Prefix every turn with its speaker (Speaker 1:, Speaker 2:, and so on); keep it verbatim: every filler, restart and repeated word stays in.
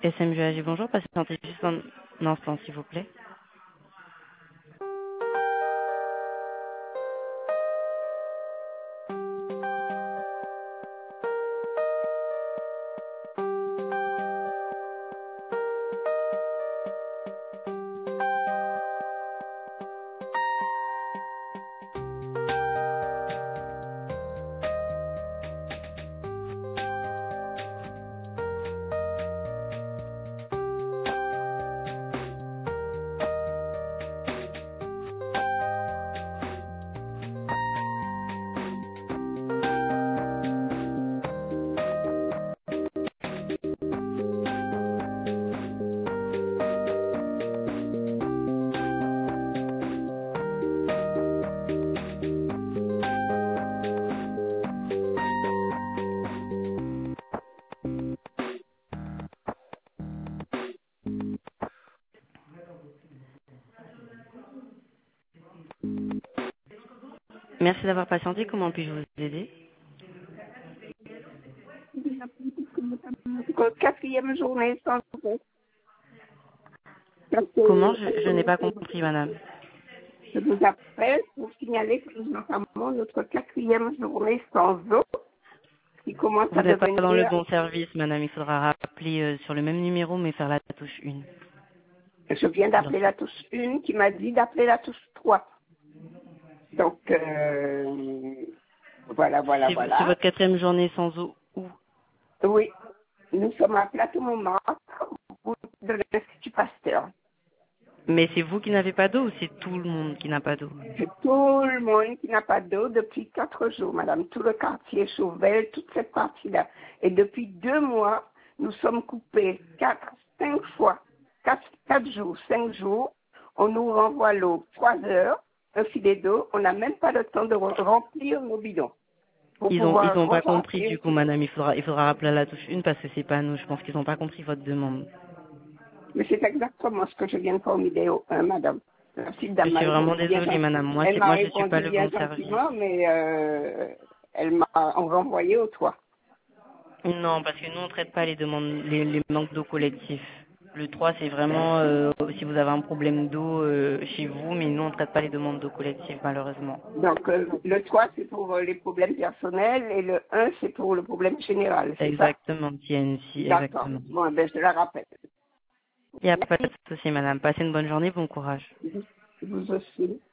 Speaker 1: S M G A G, bonjour, patientez juste un un instant, s'il vous plaît. Merci d'avoir patienté, comment puis-je vous aider?
Speaker 2: Quatrième journée sans arrêt. Donc,
Speaker 1: Comment?
Speaker 2: euh,
Speaker 1: Je, je n'ai pas compris, madame.
Speaker 2: je vous appelle pour signaler que nous entamons notre quatrième journée sans eau, qui commence
Speaker 1: Vous
Speaker 2: à
Speaker 1: n'êtes pas dans le
Speaker 2: devenir.
Speaker 1: bon service, madame, il faudra rappeler euh, sur le même numéro, mais faire la touche un.
Speaker 2: Je viens d'appeler la touche un qui m'a dit d'appeler la touche trois. Donc, euh, voilà, voilà,
Speaker 1: C'est c'est
Speaker 2: voilà.
Speaker 1: votre quatrième journée sans eau où?
Speaker 2: Oui, nous sommes à Plateau Montmartre, au bout de l'Institut Pasteur.
Speaker 1: Mais c'est vous qui n'avez pas d'eau ou c'est tout le monde qui n'a pas d'eau?
Speaker 2: C'est tout le monde qui n'a pas d'eau depuis quatre jours, madame. Tout le quartier Chauvel, toute cette partie-là. Et depuis deux mois, nous sommes coupés quatre, cinq fois, quatre, quatre jours, cinq jours. On nous renvoie l'eau trois heures, un filet d'eau. On n'a même pas le temps de re- remplir nos bidons pour
Speaker 1: Ils ont ils
Speaker 2: pouvoir
Speaker 1: ont pas compris
Speaker 2: repartir.
Speaker 1: du coup, madame, il faudra il faudra rappeler à la touche un parce que c'est pas nous, je pense qu'ils n'ont pas compris votre demande.
Speaker 2: Mais c'est exactement ce que je viens de formuler au un, madame. La petite
Speaker 1: Je
Speaker 2: dame m'a
Speaker 1: suis vraiment
Speaker 2: répondu bien
Speaker 1: désolée,
Speaker 2: gentiment.
Speaker 1: madame, moi
Speaker 2: Elle
Speaker 1: c'est
Speaker 2: m'a
Speaker 1: moi je suis pas
Speaker 2: répondu
Speaker 1: le
Speaker 2: bien
Speaker 1: bon service.
Speaker 2: gentiment, mais euh, elle m'a renvoyé au toit.
Speaker 1: Non, parce que nous, on ne traite pas les demandes, les, les manques d'eau collectifs. Le trois, c'est vraiment euh, si vous avez un problème d'eau euh, chez vous, mais nous, on ne traite pas les demandes d'eau collective, malheureusement.
Speaker 2: Donc, euh, le trois, c'est pour euh, les problèmes personnels et le un, c'est pour le problème général, c'est ça?
Speaker 1: Exactement, T N C,
Speaker 2: D'accord.
Speaker 1: exactement.
Speaker 2: Bon, ben, je la rappelle.
Speaker 1: Il n'y a pas de
Speaker 2: Merci.
Speaker 1: souci, madame. Passez une bonne journée, bon courage.
Speaker 2: Vous aussi.